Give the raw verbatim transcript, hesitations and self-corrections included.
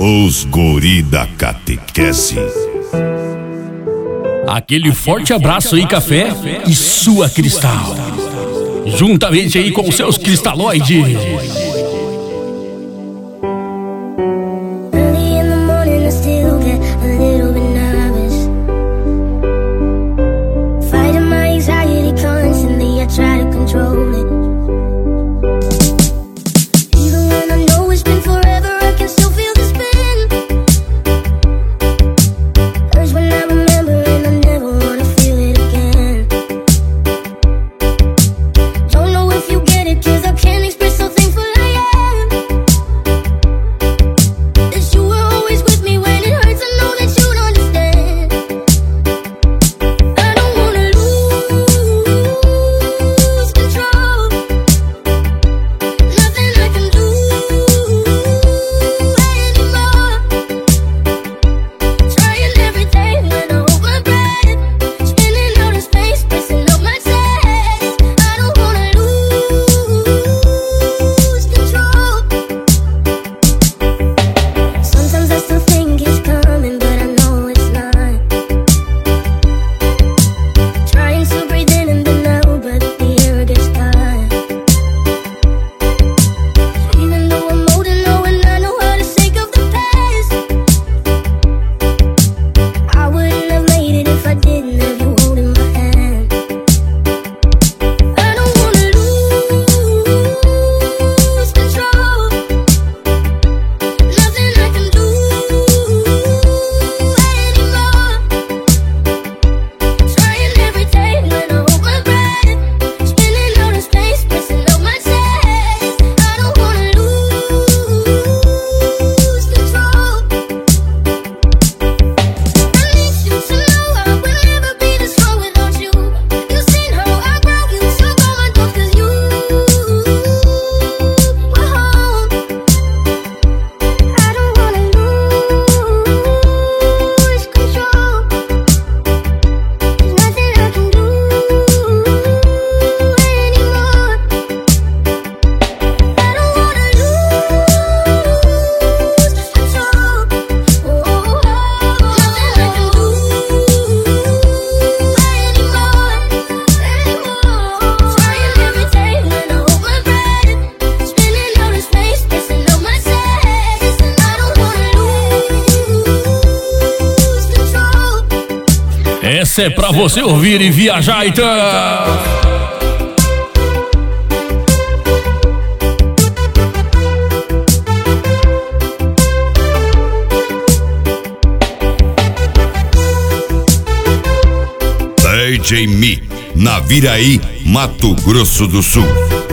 Os guri da catequese. Aquele forte abraço aí, Café e sua Cristal, juntamente aí com seus cristalóides. Essa é pra você ouvir e viajar, então. D J Mi, Naviraí, Mato Grosso do Sul.